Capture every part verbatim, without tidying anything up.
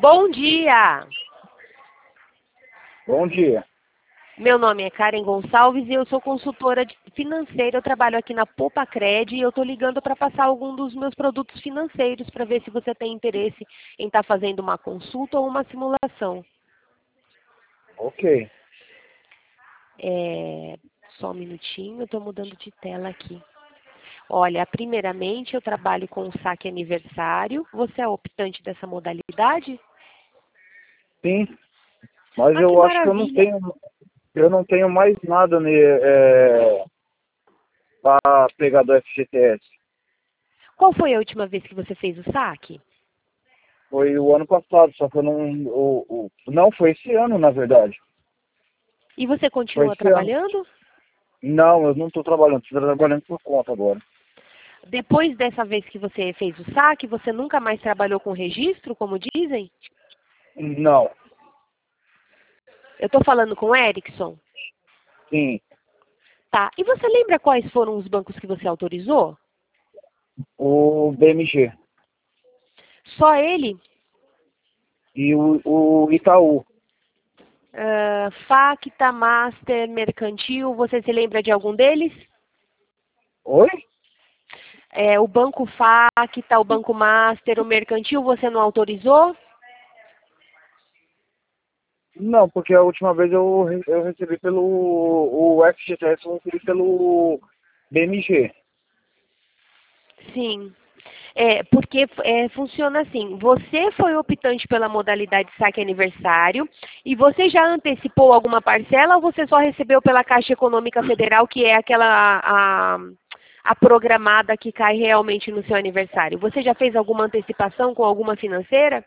Bom dia! Bom dia. Meu nome é Karen Gonçalves e eu sou consultora de- financeira. Eu trabalho aqui na Popacred e eu estou ligando para passar algum dos meus produtos financeiros para ver se você tem interesse em estar fazendo uma consulta ou uma simulação. Ok. É, Só um minutinho, eu estou mudando de tela aqui. Olha, primeiramente eu trabalho com o saque aniversário. Você é optante dessa modalidade? Sim, mas Ah, que eu acho que eu não maravilha! tenho, eu não tenho mais nada né, é, para pegar do F G T S. Qual foi a última vez que você fez o saque? Foi o ano passado, só que eu não. O, o, não, foi esse ano, na verdade. E você Foi continua esse ano. trabalhando? Não, eu não estou trabalhando, estou trabalhando por conta agora. Depois dessa vez que você fez o saque, você nunca mais trabalhou com registro, como dizem? Não, Eu estou falando com o Erickson. sim. Tá. E você lembra quais foram os bancos que você autorizou? O B M G Só ele? e o, o Itaú. Uh, Facta, Master, Mercantil, você se lembra de algum deles? Oi? É, o Banco Facta, o Banco Master, o Mercantil, você não autorizou? Não, porque a última vez eu, re- eu recebi pelo o F G T S, eu recebi pelo B M G. Sim. É, porque é, funciona assim, você foi optante pela modalidade saque aniversário e você já antecipou alguma parcela ou você só recebeu pela Caixa Econômica Federal, que é aquela a, a programada que cai realmente no seu aniversário? Você já fez alguma antecipação com alguma financeira?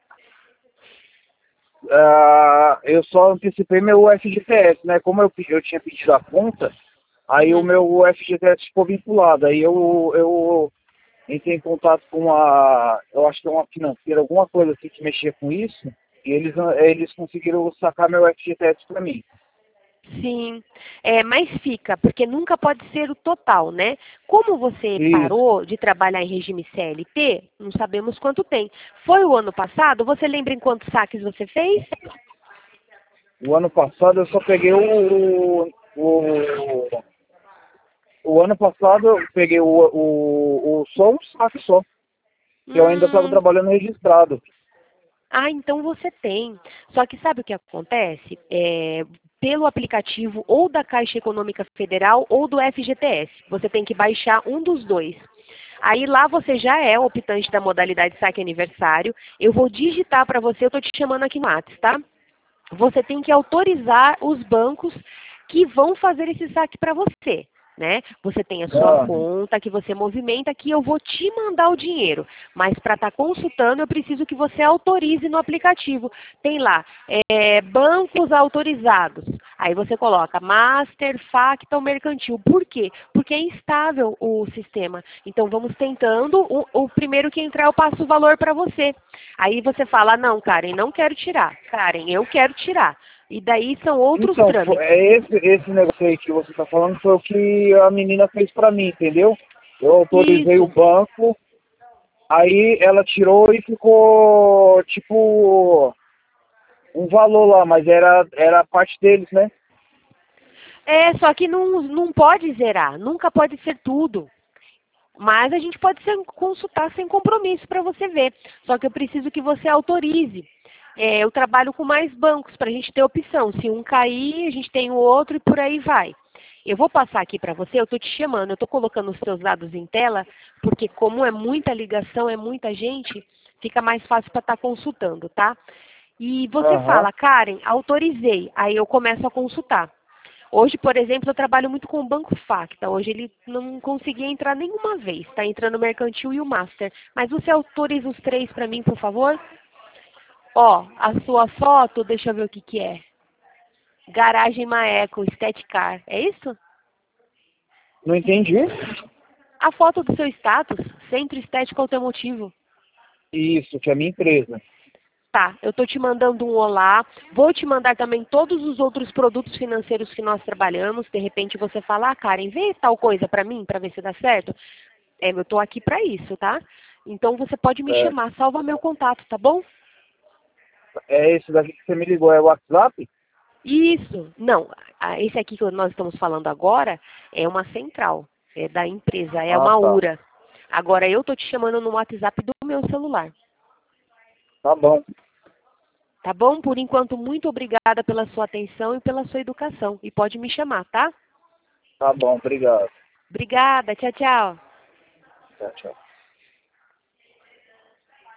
Ah, eu só antecipei meu F G T S, né? Como eu, pe- eu tinha pedido a conta, aí o Uhum. meu F G T S ficou vinculado. Aí eu, eu entrei em contato com a, eu acho que é uma financeira, alguma coisa assim que mexia com isso, e eles, eles conseguiram sacar meu F G T S para mim. Sim, é, mas fica, porque nunca pode ser o total, né? Como você Isso. parou de trabalhar em regime C L T, não sabemos quanto tem. Foi o ano passado? Você lembra em quantos saques você fez? O ano passado eu só peguei o, o, o ano passado eu peguei o, o, o só um saque só, que eu ainda estava Hum, trabalhando registrado. ah, então você tem. Só que sabe o que acontece? É, pelo aplicativo ou da Caixa Econômica Federal ou do F G T S. Você tem que baixar um dos dois. Aí lá você já é optante da modalidade saque aniversário. Eu vou digitar para você, eu estou te chamando aqui no WhatsApp, tá? Você tem que autorizar os bancos que vão fazer esse saque para você, né? Você tem a sua Ah, conta que você movimenta, que eu vou te mandar o dinheiro, mas para estar consultando eu preciso que você autorize no aplicativo. Tem lá, é, bancos autorizados. Aí você coloca Master, Facta ou Mercantil. Por quê? Porque é instável o sistema. Então vamos tentando, o, o primeiro que entrar eu passo o valor para você. Aí você fala, não, Karen, não quero tirar. Karen, eu quero tirar. E daí são outros então, fo- trâmites. é esse, esse negócio aí que você está falando foi o que a menina fez para mim, entendeu? Eu autorizei o Isso. banco, aí ela tirou e ficou tipo um valor lá, mas era, era a parte deles, né? É, só que não, não pode zerar, nunca pode ser tudo. Mas a gente pode ser- consultar sem compromisso para você ver. Só que eu preciso que você autorize. É, eu trabalho com mais bancos para a gente ter opção. Se um cair, a gente tem o outro e por aí vai. Eu vou passar aqui para você, eu estou te chamando, eu estou colocando os seus dados em tela, porque como é muita ligação, é muita gente, fica mais fácil para estar consultando, tá? E você Aham. fala, Karen, autorizei, aí eu começo a consultar. Hoje, por exemplo, eu trabalho muito com o Banco Facta. Hoje ele não conseguia entrar nenhuma vez. Está entrando o Mercantil e o Master. Mas você autoriza os três para mim, por favor? Ó, a sua foto, deixa eu ver o que que é. Garagem Maeco, Estética. É isso? Não entendi? A foto do seu status, Centro Estético Automotivo. Isso, que é a minha empresa. Tá, eu estou te mandando um olá. Vou te mandar também todos os outros produtos financeiros que nós trabalhamos. De repente você fala, ah, Karen, vê tal coisa para mim, para ver se dá certo. É, eu estou aqui para isso, tá? Então você pode me É, chamar, salva meu contato, tá bom? É esse daqui que você me ligou, é o WhatsApp? Isso. Não, a- esse aqui que nós estamos falando agora é uma central, é da empresa, é Ah, uma tá. URA. Agora eu tô te chamando no WhatsApp do meu celular. Tá bom. Tá bom? Por enquanto, muito obrigada pela sua atenção e pela sua educação. E pode me chamar, tá? Tá bom, obrigado. Obrigada. Tchau, tchau. Tchau, tchau.